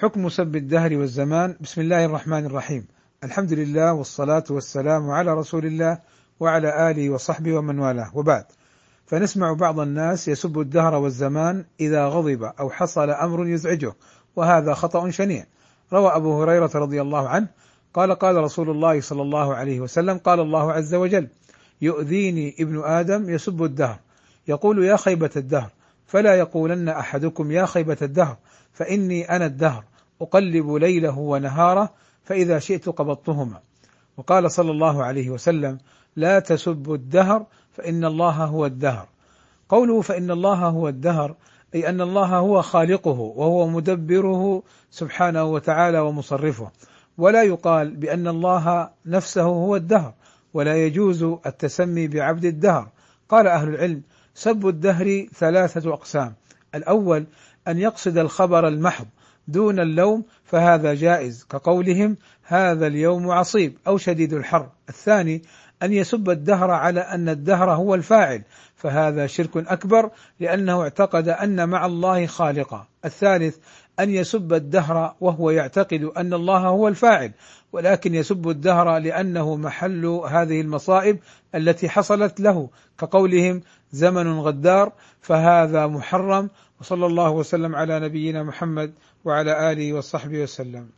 حكم سب الدهر والزمان. بسم الله الرحمن الرحيم. الحمد لله والصلاة والسلام على رسول الله وعلى آله وصحبه ومن والاه، وبعد. فنسمع بعض الناس يسب الدهر والزمان إذا غضب أو حصل أمر يزعجه، وهذا خطأ شنيع. روى أبو هريرة رضي الله عنه قال: قال رسول الله صلى الله عليه وسلم: قال الله عز وجل: يؤذيني ابن آدم يسب الدهر، يقول يا خيبة الدهر، فلا يقولن أحدكم يا خيبة الدهر، فإني أنا الدهر أقلب ليله ونهاره، فإذا شئت قبضتهما. وقال صلى الله عليه وسلم: لا تسبوا الدهر فإن الله هو الدهر. قوله فإن الله هو الدهر أي أن الله هو خالقه وهو مدبره سبحانه وتعالى ومصرفه، ولا يقال بأن الله نفسه هو الدهر، ولا يجوز التسمي بعبد الدهر. قال أهل العلم: سب الدهر ثلاثة أقسام: الأول أن يقصد الخبر المحض دون اللوم، فهذا جائز كقولهم هذا اليوم عصيب أو شديد الحر. الثاني أن يسب الدهر على أن الدهر هو الفاعل، فهذا شرك أكبر لأنه اعتقد أن مع الله خالقا. الثالث أن يسب الدهر وهو يعتقد أن الله هو الفاعل، ولكن يسب الدهر لأنه محل هذه المصائب التي حصلت له، كقولهم زمن غدار، فهذا محرم. وصلى الله وسلم على نبينا محمد وعلى آله وصحبه وسلم.